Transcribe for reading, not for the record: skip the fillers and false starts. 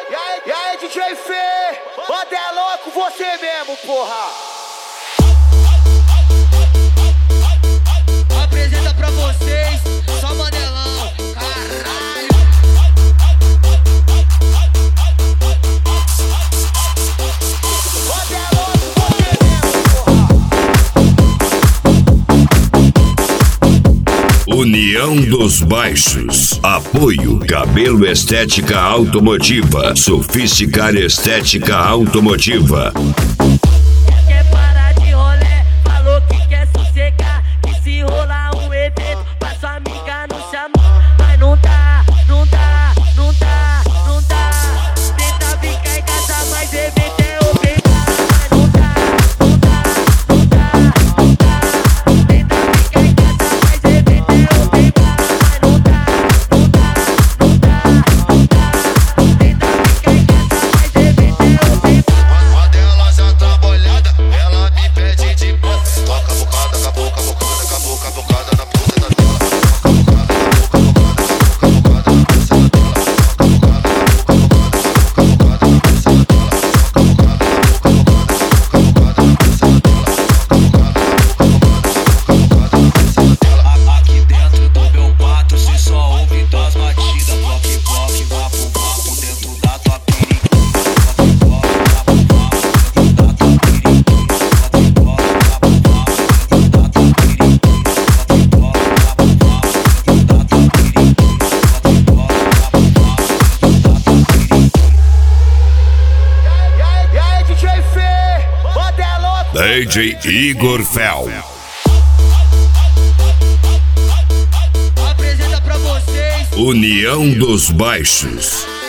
E aí, DJ Fê, bota é louco você mesmo, porra. Apresenta pra vocês, só Manelão, caralho. Bota é louco você mesmo, porra. União dos Baixos. Apoio Cabelo Estética Automotiva. Sofisticar Estética Automotiva. Quer parar de rolê, falou que quer sossegar. Que se rolar um evento, pra sua amiga não chamar. Mas não dá, não dá, não dá, não dá. Tenta ficar em casa, mas evento é open bar. Mas não dá, não dá, não dá, não dá. Tenta ficar em casa, mas evento é open bar. Mas não dá, não dá, não dá, não dá. Tenta ficar em casa, mas evento é open bar. Quando ela já tá molhada, ela me pede de boca. Toca a bocada, com a boca, bocada, com a boca, bocada na ponta da tela. Aqui dentro do meu quarto cê só ouve tuas batidas. Bloque, bloque, vapo, vapo dentro da tua periquita. Bloque, bloque, vapo, vapo dentro da tua periquita. Bloque, bloque, vapo, vapo dentro da tua periquita. Bloque, bloque, vapo, vapo dentro da tua periquita. Bloque, bloque, vapo, vapo dentro da tua periquita. E aí, DJ Fê, bota é louco. DJ Igor Fel. Apresenta pra vocês, União dos Baixos.